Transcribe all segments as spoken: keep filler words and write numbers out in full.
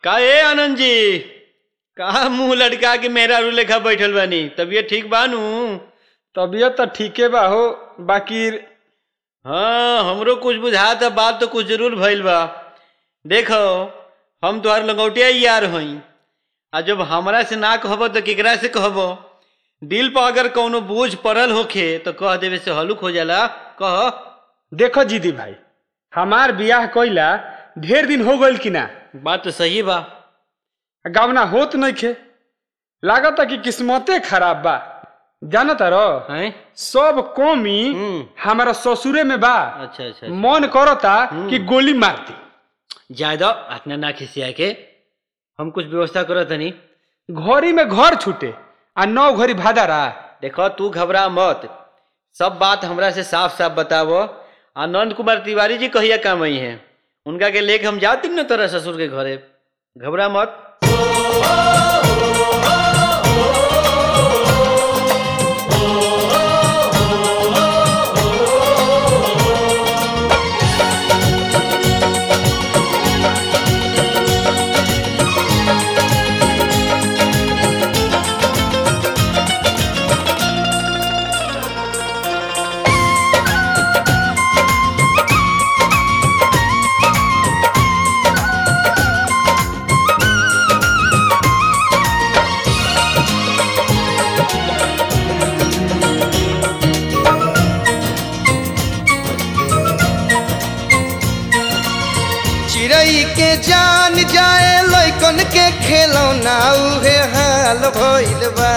का ए आनंद जी कहा मुंह लटका के मेरा रू लेखा बैठल बानी। तबीयत ठीक बानू? तबीयत तो ठीके बा हो, बाकी हाँ हमरो कुछ बुझाता बात तो कुछ जरूर भइल बा। देखो हम तोहार लंगौटिया यार हई, आ जब हमरा से ना कहबो तो केकरा से कहबो। दिल पर अगर कौनो बोझ पड़ल होखे तो कह देवे से हलुक हो जाला। कह देखो जीदी भाई, हमार बियाह कइला ढेर दिन हो गइल कि ना। बात तो सही बा। गावना होत नइखे, लागता कि किस्मते खराब बा। जानता रो हैं? सब कौमी हम्म। हमारा ससुरे में बा। अच्छा अच्छा, अच्छा। मन करता कि गोली मारती। ज्यादा अपना ना खिसिया के हम कुछ व्यवस्था करत हनी। घरी में घर छूटे आ नौ घरी भादारा। देखो तू घबरा मत, सब बात हमरा से साफ साफ बतावो। आनंद कुमार तिवारी जी कहिया काम आई हैं, उनका के लेके हम जाती न तोरा ससुर के घरे। घबरा मत। चिड़ै के जान जाए लइकन के खेलौना उहे हाल भइल बा।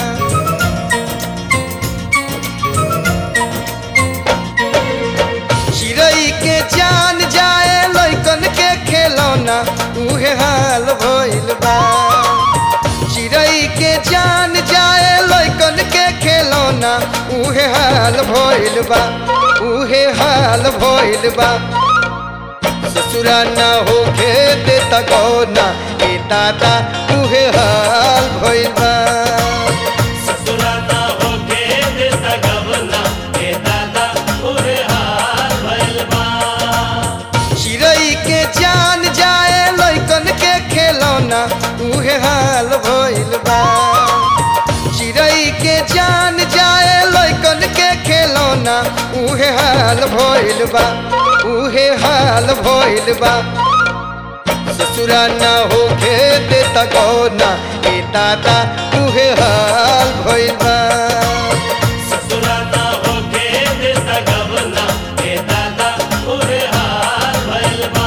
चिड़ै के जान जाए लइकन के खेलौना उहे हाल भइल बा। चिड़ै के जान जाए लइकन के खेलौना उहे हाल भइल बा, उहे हाल भइल बा। ससुरा ना होखे देता गौना ए दादा उहे हाल भइल बा। ससुरा ना होके देता गवना ए दादा उहे हाल भइल बा। चिड़ै के जान जाए लइकन के खेलौना उहे हाल भइल बा। चिड़ै के जान जाए लइकन के खेलौना उहे हाल भइल बा, उहे हाल भइल बा। ससुरा ना होखे देता गौना ए दादा उहे हाल भइल बा। ससुरा ना होके देता गवना ए दादा उहे हाल भइल बा।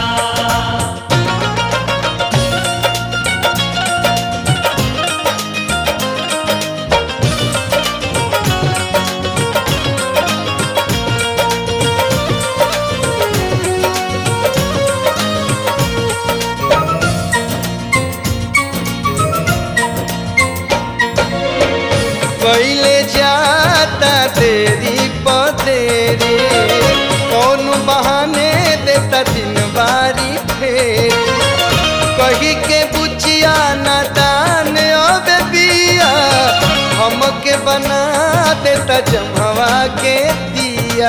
पहिले जाता तेरी पतेरी, कौन बहाने देता दिन बारी फेरी। कही के बुचिया ना दान अब बिया, हमके बना देता जमवा के दिया।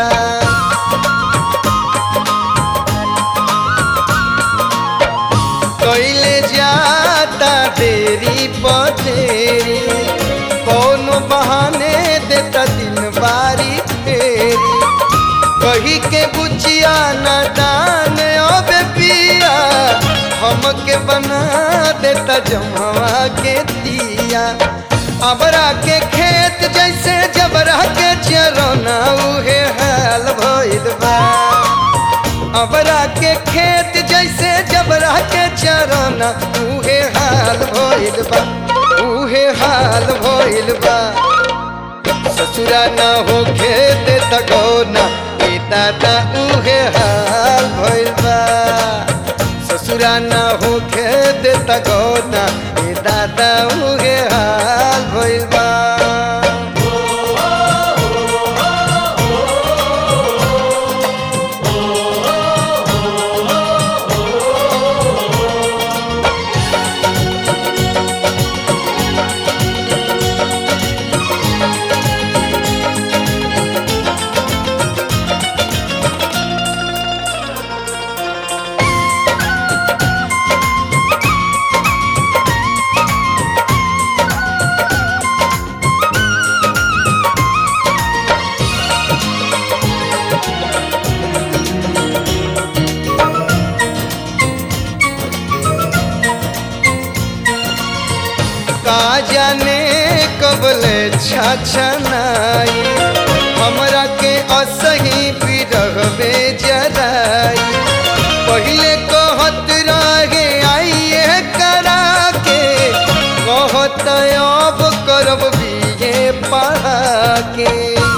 कैले जाता तेरी पतेरी, कौन बहाने देता दिन बारी फेरी। कही के बुचिया ना दान अब पिया, हमके बना देता जमवा के दिया। अबरा के खेत जैसे जबरा के चरौना उहे हाल भइल बा। अबरा के खेत जैसे जबरा के चरौना उहे हाल भइल बा, उहे हाल भइल बा। ससुरा ना होखे देता गौना ए दादा उहे हाल भइल बा। ससुरा ना होखे देता गौना ए दादा उहे हाल भइल बा। का जाने कबले छछनाई हमरा के असही बिरह में जराई पहले कहत रहे आइए करा के कहत अब करब बीए पढ़ा के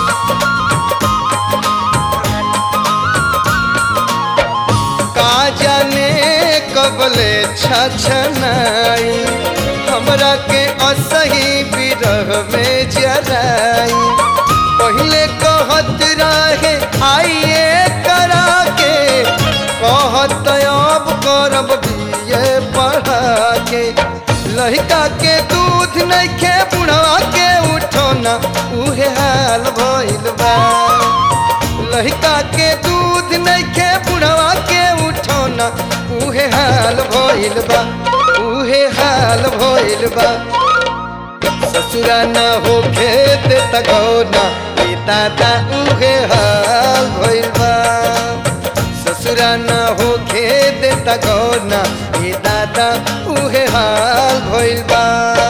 का जाने कबले छछनाई हमरा के असही बिरह में जराई पहले कहत रहे आइए करा के कहत अब करब बीए पढ़ा के लड़का के दूध नहीं खे बुढ़वा के उठोना उहे हाल भइल बा लड़का के दूध नहीं खे बुढ़वा के उठोना उहे हाल भइल बा उहे हाल भइल बा ससुरा न हो खेत तगौना ए दादा उहे हाल भइल बा ससुरा न हो खेत तगौना ए दादा उहे हाल भइल बा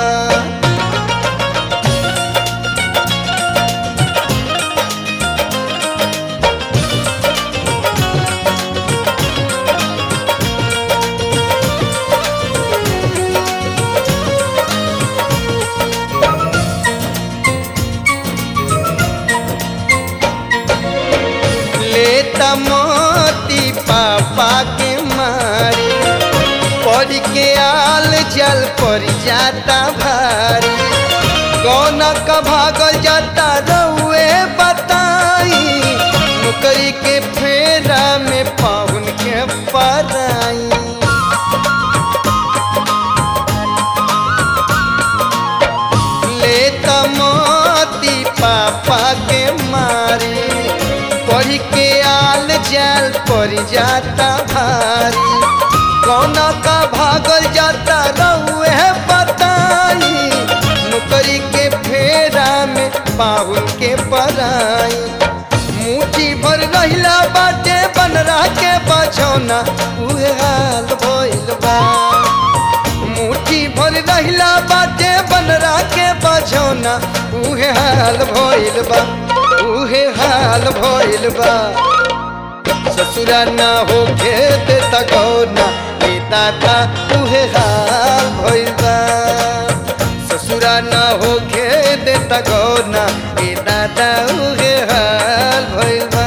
लेता मोती पापा के मारी पढ़ के आल जल पर जाता भारी कौन का भागल जाता रउए बताई नौकरी के फेरा में पाहुन के पराई लेता मोती पापा के मारी पढ़ के आल जाल पर जाता भारी कौन का भागल जाता रउए बताई नौकरी के फेरा में पाहुन के पराई मुट्ठी भर रहिला बाटे बनरा के बचौना उहे हाल भइल बा मुट्ठी भर रहिला बाटे बनरा के बचौना उहे हाल भइल बा उहे हाल भइल बा ससुरा न हो खेत तगौना ए दादा उहे हाल भइल बा ससुरा न हो खेत तगौना ए दादा उहे हाल भइल बा